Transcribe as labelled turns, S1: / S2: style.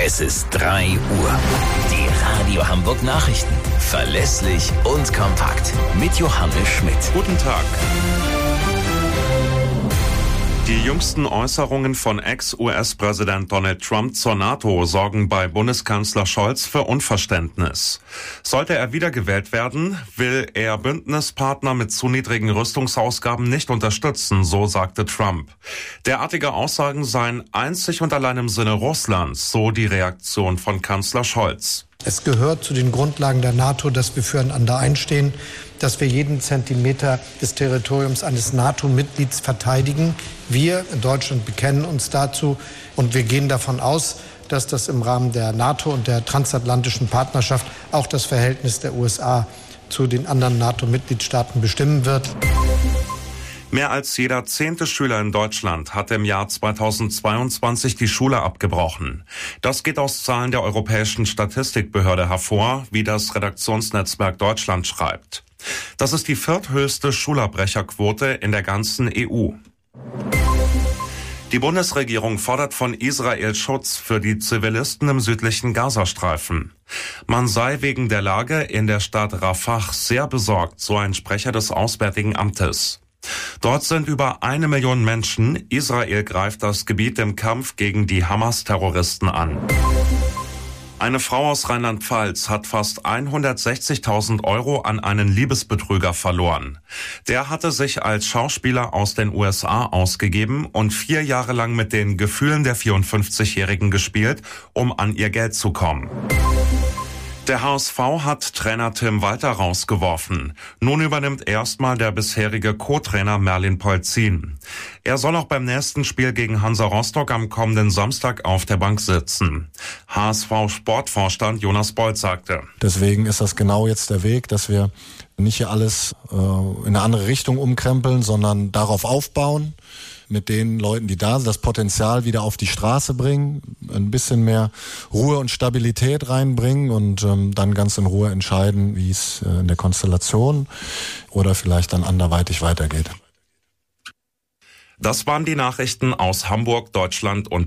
S1: Es ist 3 Uhr. Die Radio Hamburg Nachrichten. Verlässlich und kompakt. Mit Johannes Schmidt.
S2: Guten Tag. Die jüngsten Äußerungen von Ex-US-Präsident Donald Trump zur NATO sorgen bei Bundeskanzler Scholz für Unverständnis. Sollte er wiedergewählt werden, will er Bündnispartner mit zu niedrigen Rüstungsausgaben nicht unterstützen, so sagte Trump. Derartige Aussagen seien einzig und allein im Sinne Russlands, so die Reaktion von Kanzler Scholz.
S3: Es gehört zu den Grundlagen der NATO, dass wir füreinander einstehen, dass wir jeden Zentimeter des Territoriums eines NATO-Mitglieds verteidigen. Wir in Deutschland bekennen uns dazu und wir gehen davon aus, dass das im Rahmen der NATO und der transatlantischen Partnerschaft auch das Verhältnis der USA zu den anderen NATO-Mitgliedstaaten bestimmen wird.
S2: Mehr als jeder 10. Schüler in Deutschland hat im Jahr 2022 die Schule abgebrochen. Das geht aus Zahlen der Europäischen Statistikbehörde hervor, wie das Redaktionsnetzwerk Deutschland schreibt. Das ist die vierthöchste Schulabbrecherquote in der ganzen EU. Die Bundesregierung fordert von Israel Schutz für die Zivilisten im südlichen Gazastreifen. Man sei wegen der Lage in der Stadt Rafah sehr besorgt, so ein Sprecher des Auswärtigen Amtes. Dort sind über 1 Million Menschen. Israel greift das Gebiet im Kampf gegen die Hamas-Terroristen an. Eine Frau aus Rheinland-Pfalz hat fast 160.000 Euro an einen Liebesbetrüger verloren. Der hatte sich als Schauspieler aus den USA ausgegeben und 4 Jahre lang mit den Gefühlen der 54-Jährigen gespielt, um an ihr Geld zu kommen. Der HSV hat Trainer Tim Walter rausgeworfen. Nun übernimmt erstmal der bisherige Co-Trainer Merlin Polzin. Er soll auch beim nächsten Spiel gegen Hansa Rostock am kommenden Samstag auf der Bank sitzen. HSV-Sportvorstand Jonas Bold sagte:
S4: Deswegen ist das genau jetzt der Weg, dass wir nicht hier alles in eine andere Richtung umkrempeln, sondern darauf aufbauen, mit den Leuten, die da sind, das Potenzial wieder auf die Straße bringen, ein bisschen mehr Ruhe und Stabilität reinbringen und dann ganz in Ruhe entscheiden, wie es in der Konstellation oder vielleicht dann anderweitig weitergeht.
S2: Das waren die Nachrichten aus Hamburg, Deutschland und